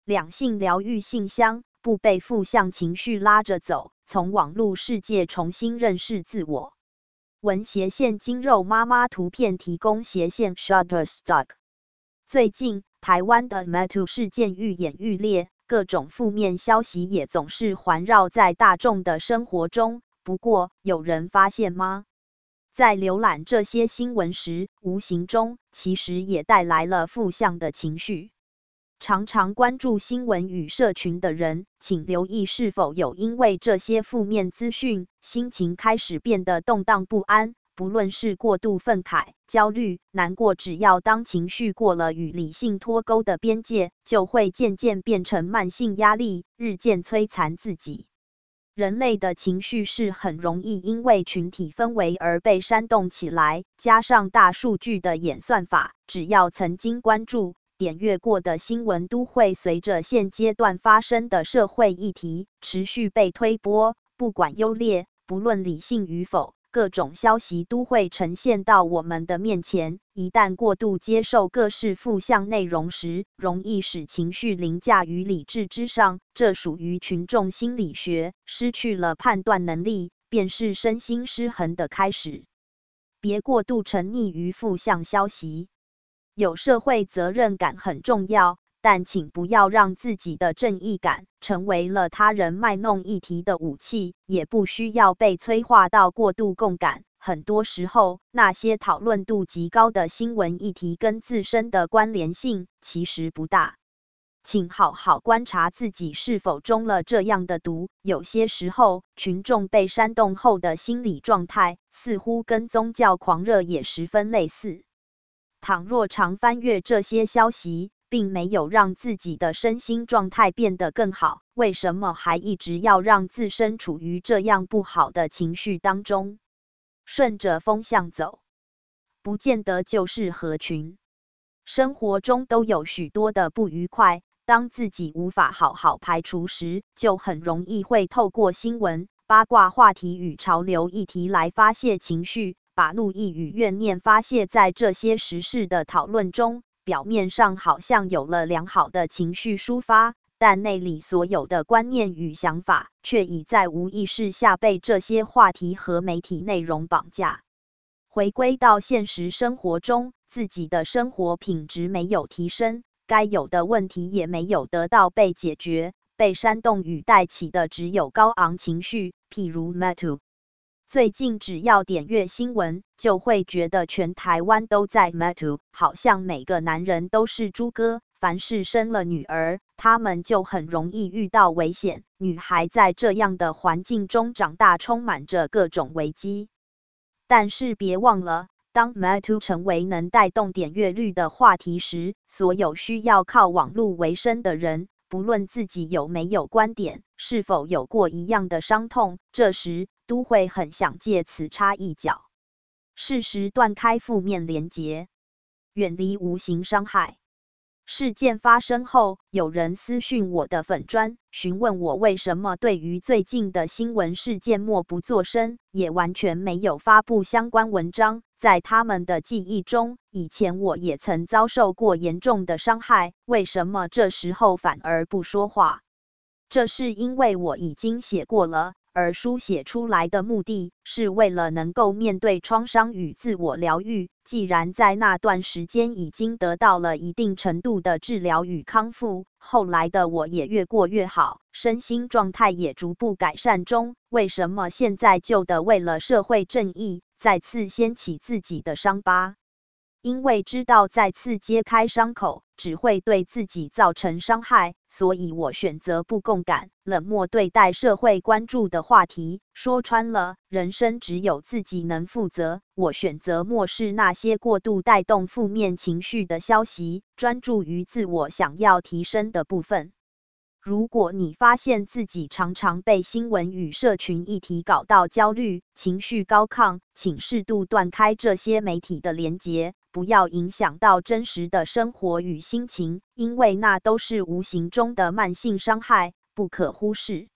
两性疗愈信箱，不被负向情绪拉着走，从网络世界重新认识自我。文斜线精肉妈妈图片提供斜线 Shutterstock。最近，台湾的 MeToo 事件愈演愈烈，各种负面消息也总是环绕在大众的生活中。不过，有人发现吗？在浏览这些新闻时，无形中其实也带来了负向的情绪。常常关注新闻与社群的人，请留意是否有因为这些负面资讯，心情开始变得动荡不安。不论是过度愤慨、焦虑、难过，只要当情绪过了与理性脱钩的边界，就会渐渐变成慢性压力，日渐摧残自己。人类的情绪是很容易因为群体氛围而被煽动起来，加上大数据的演算法，只要曾经关注、点阅过的新闻都会随着现阶段发生的社会议题持续被推播，不管优劣，不论理性与否，各种消息都会呈现到我们的面前。一旦过度接受各式负向内容时，容易使情绪凌驾于理智之上，这属于群众心理学，失去了判断能力，便是身心失衡的开始。别过度沉溺于负向消息。有社会责任感很重要，但请不要让自己的正义感成为了他人卖弄议题的武器，也不需要被催化到过度共感。很多时候，那些讨论度极高的新闻议题跟自身的关联性其实不大。请好好观察自己是否中了这样的毒。有些时候，群众被煽动后的心理状态，似乎跟宗教狂热也十分类似。倘若常翻阅这些消息，并没有让自己的身心状态变得更好，为什么还一直要让自身处于这样不好的情绪当中？顺着风向走，不见得就是合群。生活中都有许多的不愉快，当自己无法好好排除时，就很容易会透过新闻、八卦话题与潮流议题来发泄情绪，把怒意与怨念发泄在这些时事的讨论中。表面上好像有了良好的情绪抒发，但内里所有的观念与想法，却已在无意识下被这些话题和媒体内容绑架。回归到现实生活中，自己的生活品质没有提升，该有的问题也没有得到被解决，被煽动与带起的只有高昂情绪，譬如 MeToo。最近只要点阅新闻，就会觉得全台湾都在 MeToo， 好像每个男人都是猪哥，凡是生了女儿，他们就很容易遇到危险。女孩在这样的环境中长大，充满着各种危机。但是别忘了，当 MeToo 成为能带动点阅率的话题时，所有需要靠网络为生的人，不论自己有没有观点，是否有过一样的伤痛，这时都会很想借此插一脚，适时断开负面连结，远离无形伤害。事件发生后，有人私讯我的粉专，询问我为什么对于最近的新闻事件默不作声，也完全没有发布相关文章。在他们的记忆中，以前我也曾遭受过严重的伤害，为什么这时候反而不说话？这是因为我已经写过了，而书写出来的目的是为了能够面对创伤与自我疗愈。既然在那段时间已经得到了一定程度的治疗与康复，后来的我也越过越好，身心状态也逐步改善中，为什么现在就得为了社会正义，再次掀起自己的伤疤？因为知道再次揭开伤口，只会对自己造成伤害，所以我选择不共感，冷漠对待社会关注的话题。说穿了，人生只有自己能负责。我选择漠视那些过度带动负面情绪的消息，专注于自我想要提升的部分。如果你发现自己常常被新闻与社群议题搞到焦虑、情绪高亢，请适度断开这些媒体的连结，不要影响到真实的生活与心情，因为那都是无形中的慢性伤害，不可忽视。